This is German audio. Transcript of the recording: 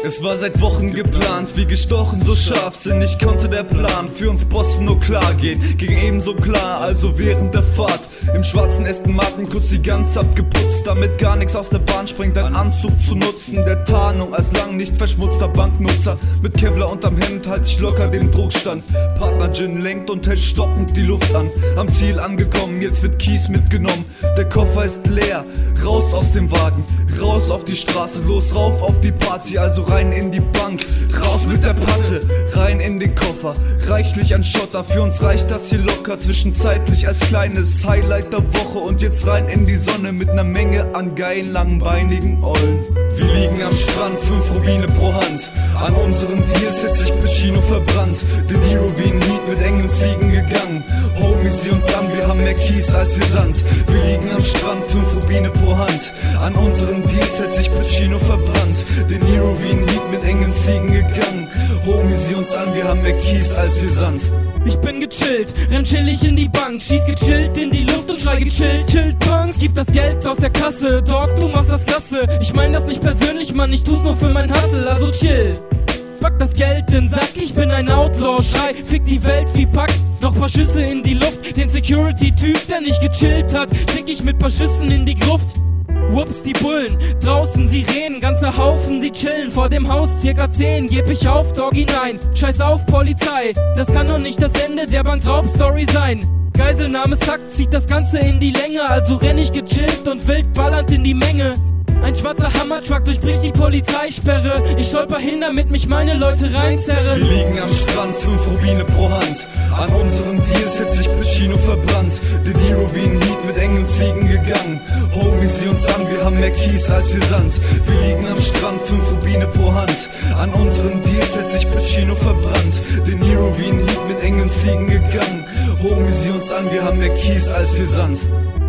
Es war seit Wochen geplant, wie gestochen, so scharfsinnig konnte der Plan für uns Bossen nur klar gehen. Ging ebenso klar, also während der Fahrt im schwarzen Aston Martin kurz die ganz abgeputzt, damit gar nichts aus der Bahn springt, ein Anzug zu nutzen, der Tarnung als lang nicht verschmutzter Banknutzer. Mit Kevlar unterm Hemd halt ich locker den Druckstand. Partner Gin lenkt und hält stockend die Luft an. Am Ziel angekommen, jetzt wird Kies mitgenommen. Der Koffer ist leer, raus aus dem Wagen, raus auf die Straße, los rauf auf die Party, also rein in die Bank, raus mit der Patte, rein in den Koffer, reichlich an Schotter, für uns reicht das hier locker, zwischenzeitlich als kleines Highlight der Woche und jetzt rein in die Sonne mit ner Menge an geilen, langbeinigen Ollen. Wir liegen am Strand, 5 Rubine pro Hand, an unseren Deals hätt sich Pacino verbrannt, De Niro wie ein Heat mit engem Fliegen gegangen, Homies sieh uns an, wir haben mehr Kies als hier Sand. Wir liegen am Strand, 5 Rubine pro Hand, an unseren Deals hätt sich Pacino verbrannt, De Niro wie ein Heat mit engem Fliegen gegangen, Homies sieh uns an, wir haben mehr Kies als hier Sand. Ich bin gechillt, renn chillig in die Bank, schieß gechillt in die Luft und schrei gechillt, chillt Punks. Gib das Geld aus der Kasse, Dog, du machst das klasse. Ich mein das nicht persönlich, Mann, ich tu's nur für mein Hustle, also chill. Pack das Geld in den Sack, ich bin ein Outlaw, schrei, fick die Welt wie Pack. Noch paar Schüsse in die Luft, den Security-Typ, der nicht gechillt hat, schick ich mit paar Schüssen in die Gruft. Whoops, die Bullen, draußen Sirenen, ganzer Haufen, sie chillen vor dem Haus, circa 10, geb ich auf, Doggy, nein, scheiß auf, Polizei, das kann doch nicht das Ende der Bankraubstory sein. Geiselnahme sackt, zieht das Ganze in die Länge, also renn ich gechillt und wild ballernd in die Menge. Ein schwarzer Hammertruck durchbricht die Polizeisperre, ich stolper hin, damit mich meine Leute reinzerren. Wir liegen am Strand, 5 Rubine pro Hand, an unseren Deals hätt sich Pacino verbrannt, De Niro wie ein Heat mit engem Fliegen gegangen, Homies sieh uns an, wir haben mehr Kies als hier Sand. Wir liegen am Strand, 5 Rubine pro Hand, an unseren Deals hätt sich Pacino verbrannt, De Niro wie ein Heat mit engem Fliegen gegangen, Homies sieh uns an, wir haben mehr Kies als hier Sand.